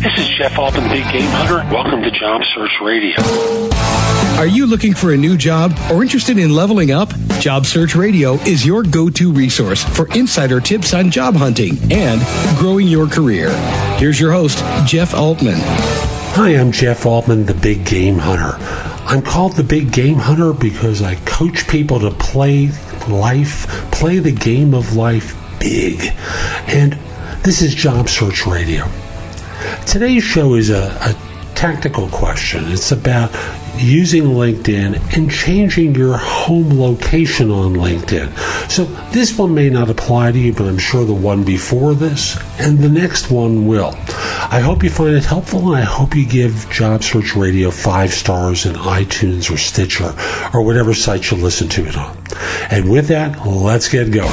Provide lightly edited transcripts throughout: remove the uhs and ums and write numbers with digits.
This is Jeff Altman, Big Game Hunter. Welcome to Job Search Radio. Are you looking for a new job or interested in leveling up? Job Search Radio is your go-to resource for insider tips on job hunting and growing your career. Here's your host, Jeff Altman. Hi, I'm Jeff Altman, the Big Game Hunter. I'm called the Big Game Hunter because I coach people to play the game of life big. And this is Job Search Radio. Today's show is a tactical question. It's about using LinkedIn and changing your home location on LinkedIn. So this one may not apply to you, but I'm sure the one before this and the next one will. I hope you find it helpful, and I hope you give Job Search Radio 5 stars in iTunes or Stitcher or whatever site you listen to it on. And with that, let's get going.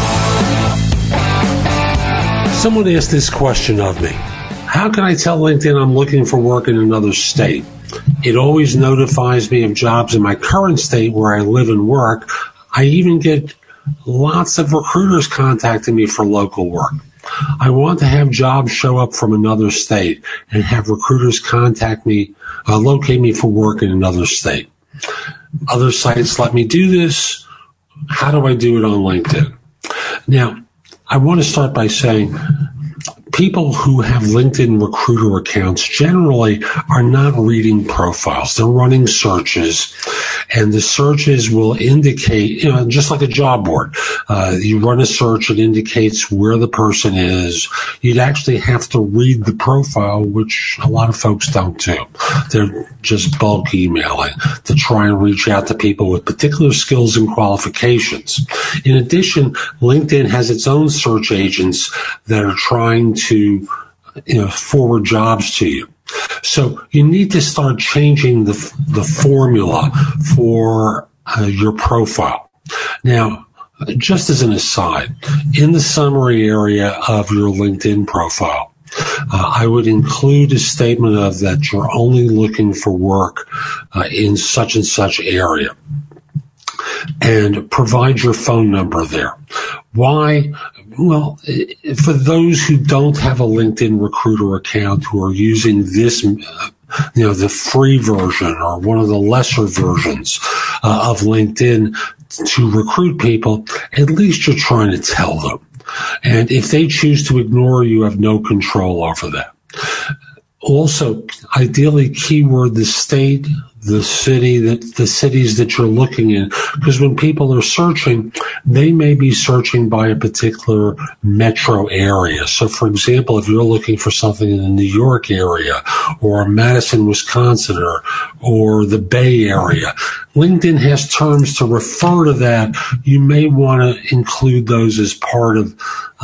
Someone asked this question of me. How can I tell LinkedIn I'm looking for work in another state? It always notifies me of jobs in my current state where I live and work. I even get lots of recruiters contacting me for local work. I want to have jobs show up from another state and have recruiters contact me, locate me for work in another state. Other sites let me do this. How do I do it on LinkedIn? Now, I want to start by saying people who have LinkedIn recruiter accounts generally are not reading profiles. They're running searches, and the searches will indicate, just like a job board. You run a search, it indicates where the person is. You'd actually have to read the profile, which a lot of folks don't do. They're just bulk emailing to try and reach out to people with particular skills and qualifications. In addition, LinkedIn has its own search agents that are trying to forward jobs to you. So you need to start changing the formula for your profile. Now, just as an aside, in the summary area of your LinkedIn profile, I would include a statement of that you're only looking for work in such and such area, and provide your phone number there. Why? Well, for those who don't have a LinkedIn recruiter account, who are using this, the free version or one of the lesser versions of LinkedIn to recruit people, at least you're trying to tell them. And if they choose to ignore you, have no control over that. Also, ideally keyword the state, the cities that you're looking in, because when people are searching, they may be searching by a particular metro area. So, for example, if you're looking for something in the New York area or Madison, Wisconsin, or the Bay Area, LinkedIn has terms to refer to that. You may want to include those as part of,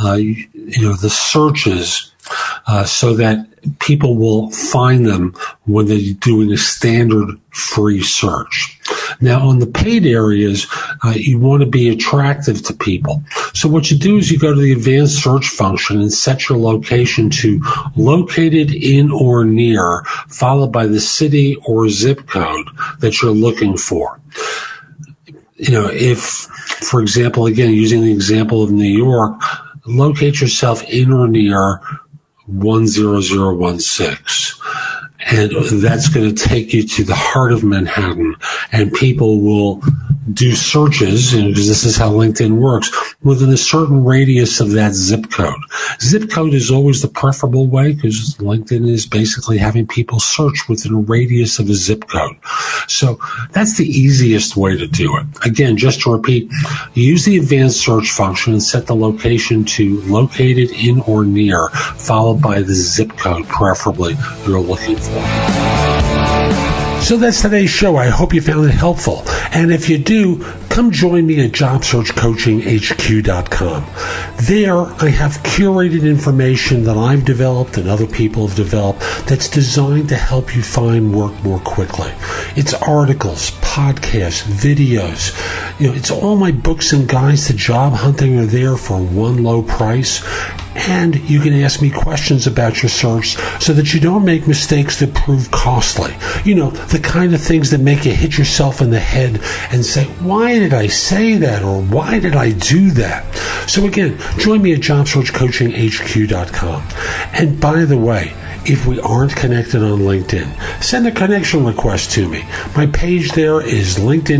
the searches, so that people will find them when they're doing a standard free search. Now, on the paid areas, you want to be attractive to people. So what you do is you go to the advanced search function and set your location to located in or near, followed by the city or zip code that you're looking for. If, for example, again, using the example of New York, locate yourself in or near 10016. And that's going to take you to the heart of Manhattan, and people will do searches, because this is how LinkedIn works, within a certain radius of that zip code. Zip code is always the preferable way, because LinkedIn is basically having people search within a radius of a zip code. So that's the easiest way to do it. Again, just to repeat, use the advanced search function and set the location to located in or near, followed by the zip code, preferably, you're looking for. So that's today's show. I hope you found it helpful. And if you do, come join me at JobSearchCoachingHQ.com. There, I have curated information that I've developed and other people have developed that's designed to help you find work more quickly. It's articles, podcasts, videos. It's all my books and guides to job hunting are there for one low price. And you can ask me questions about your search so that you don't make mistakes that prove costly. You know, the kind of things that make you hit yourself in the head and say, why did I say that? Or why did I do that? So again, join me at JobSearchCoachingHQ.com. And by the way, if we aren't connected on LinkedIn, send a connection request to me. My page there is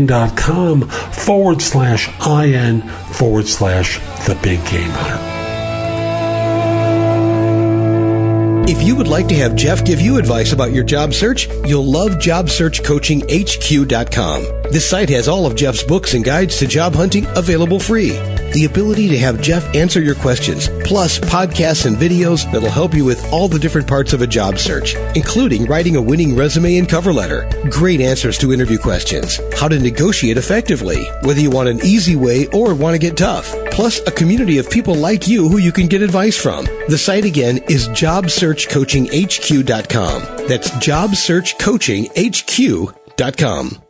linkedin.com/IN/The Big Game Hunter. If you would like to have Jeff give you advice about your job search, you'll love JobSearchCoachingHQ.com. This site has all of Jeff's books and guides to job hunting available free. The ability to have Jeff answer your questions, plus podcasts and videos that'll help you with all the different parts of a job search, including writing a winning resume and cover letter, great answers to interview questions, how to negotiate effectively, whether you want an easy way or want to get tough, plus a community of people like you who you can get advice from. The site again is JobSearchCoachingHQ.com. That's JobSearchCoachingHQ.com.